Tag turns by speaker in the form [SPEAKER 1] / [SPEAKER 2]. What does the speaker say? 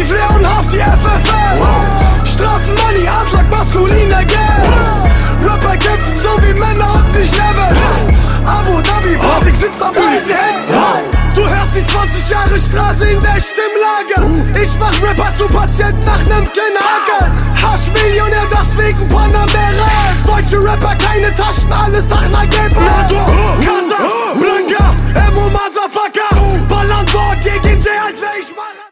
[SPEAKER 1] Chief Leonhaft, die FFL. Straßenmoney, Aslak, maskuliner Geld. Rapper kämpfen so wie Männer und nicht Level. Abu Dhabi, Patrick sitzt am weißen Händen. Du hörst die 20 Jahre Straße in der Stimmlage. Ich mach Rapper zu Patienten nach nem Kinderhaken. Haschmillionär, deswegen Panamera. Deutsche Rapper, keine Tasche